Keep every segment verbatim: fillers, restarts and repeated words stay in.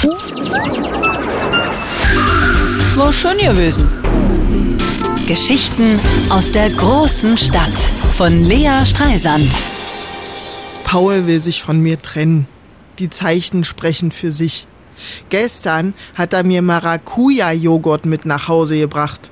War schön gewesen. Geschichten aus der großen Stadt von Lea Streisand. Paul will sich von mir trennen. Die Zeichen sprechen für sich. Gestern hat er mir Maracuja-Joghurt mit nach Hause gebracht.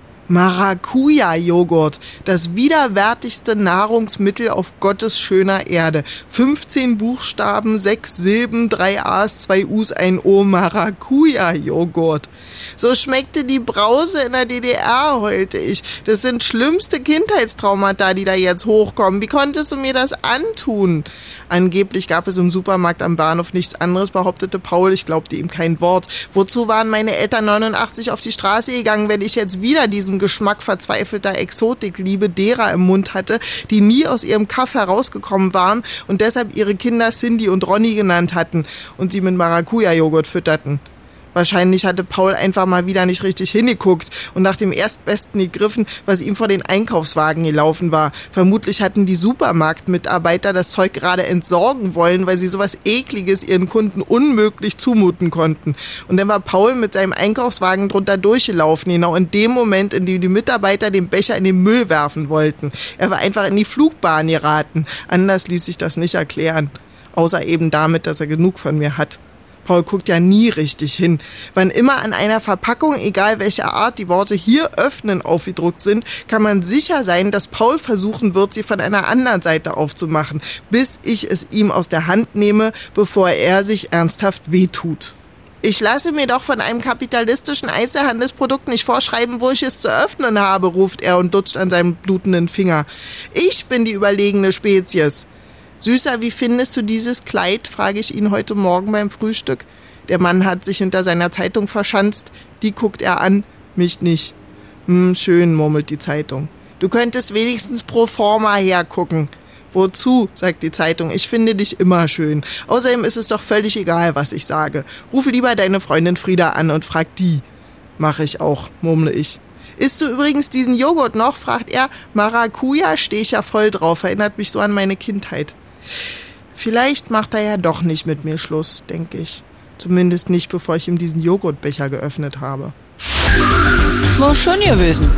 Maracuja-Joghurt, das widerwärtigste Nahrungsmittel auf Gottes schöner Erde. fünfzehn Buchstaben, sechs Silben, drei A's, zwei U's, ein O. Maracuja-Joghurt. So schmeckte die Brause in der D D R, heulte ich. Das sind schlimmste Kindheitstraumata, die da jetzt hochkommen. Wie konntest du mir das antun? Angeblich gab es im Supermarkt am Bahnhof nichts anderes, behauptete Paul. Ich glaubte ihm kein Wort. Wozu waren meine Eltern neunundachtzig auf die Straße gegangen, wenn ich jetzt wieder diesen Geschmack verzweifelter Exotikliebe derer im Mund hatte, die nie aus ihrem Kaff herausgekommen waren und deshalb ihre Kinder Cindy und Ronny genannt hatten und sie mit Maracuja-Joghurt fütterten. Wahrscheinlich hatte Paul einfach mal wieder nicht richtig hingeguckt und nach dem Erstbesten gegriffen, was ihm vor den Einkaufswagen gelaufen war. Vermutlich hatten die Supermarktmitarbeiter das Zeug gerade entsorgen wollen, weil sie sowas Ekliges ihren Kunden unmöglich zumuten konnten. Und dann war Paul mit seinem Einkaufswagen drunter durchgelaufen, genau in dem Moment, in dem die Mitarbeiter den Becher in den Müll werfen wollten. Er war einfach in die Flugbahn geraten. Anders ließ sich das nicht erklären. Außer eben damit, dass er genug von mir hat. Paul guckt ja nie richtig hin. Wann immer an einer Verpackung, egal welcher Art, die Worte "hier öffnen" aufgedruckt sind, kann man sicher sein, dass Paul versuchen wird, sie von einer anderen Seite aufzumachen, bis ich es ihm aus der Hand nehme, bevor er sich ernsthaft wehtut. Ich lasse mir doch von einem kapitalistischen Einzelhandelsprodukt nicht vorschreiben, wo ich es zu öffnen habe, ruft er und dutscht an seinem blutenden Finger. Ich bin die überlegene Spezies. Süßer, wie findest du dieses Kleid, frage ich ihn heute Morgen beim Frühstück. Der Mann hat sich hinter seiner Zeitung verschanzt. Die guckt er an, mich nicht. Hm, schön, murmelt die Zeitung. Du könntest wenigstens pro forma hergucken. Wozu, sagt die Zeitung, ich finde dich immer schön. Außerdem ist es doch völlig egal, was ich sage. Ruf lieber deine Freundin Frieda an und frag die. Mach ich auch, murmle ich. Isst du übrigens diesen Joghurt noch, fragt er. Maracuja, stehe ich ja voll drauf, erinnert mich so an meine Kindheit. Vielleicht macht er ja doch nicht mit mir Schluss, denke ich. Zumindest nicht, bevor ich ihm diesen Joghurtbecher geöffnet habe. War schön gewesen.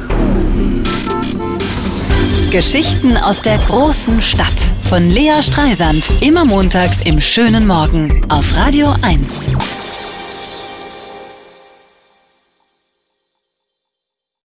Geschichten aus der großen Stadt von Lea Streisand. Immer montags im schönen Morgen auf Radio eins.